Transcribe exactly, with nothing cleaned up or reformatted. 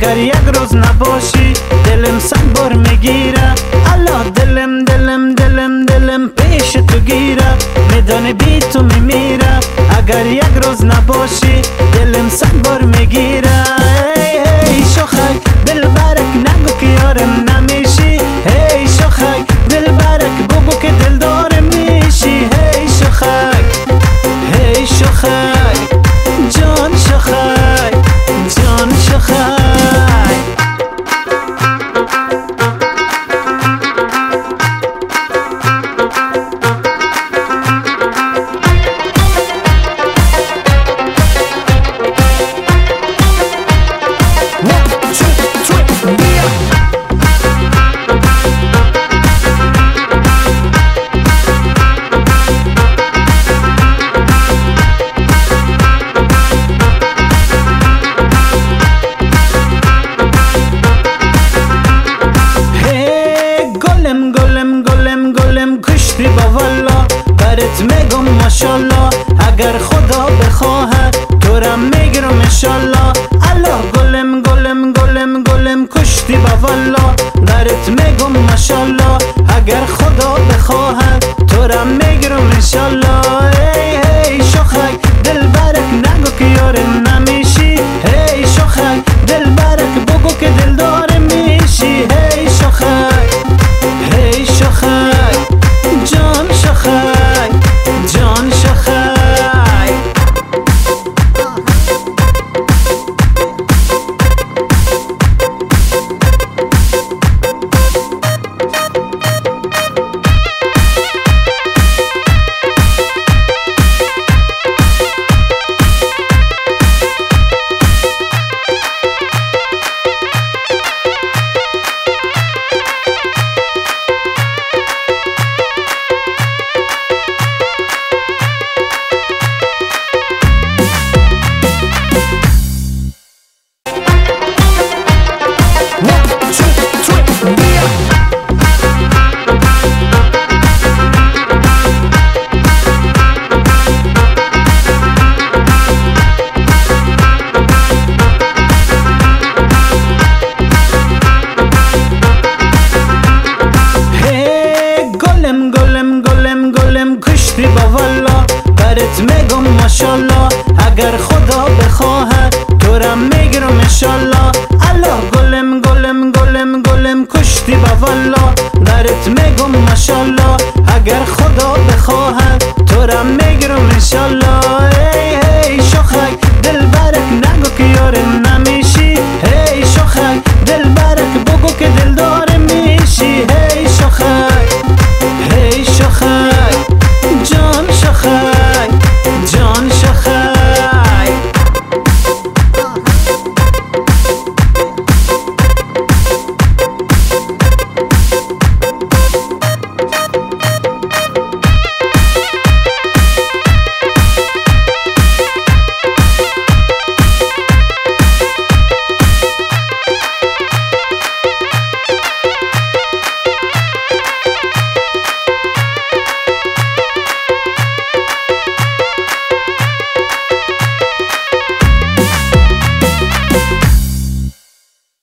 اگر یک روز نباشی دلم صد بار میگیره. الله دلم دلم دلم دلم پیش تو گیره، میدانی بی تو میمیره. اگر یک روز نباشی دلم صد بار میگیره. هی هی شوخک دل برک نگو که یارم نمیشی. هی شوخک دل برک بگو که دل دارم میشی. هی شوخک هی شوخک جان شوخک جان شوخک. برات میگم ماشالله، اگر خدا بخواهد تو را میگیرم انشالله. الله گلم گلم گلم گلم کشتی با والله. برات میگم ماشالله، اگر خدا بخواهد تو را میگیرم انشالله. هی هی شوخک دل برک نگو که یارم نمیشی. هی شوخک دل برک بگو که دل دارم میشی. هی شوخک هی شوخک جان شوخک جان شوخک. گلم گلم گلم گلم کشتی با والله. برات میگم ماشالله،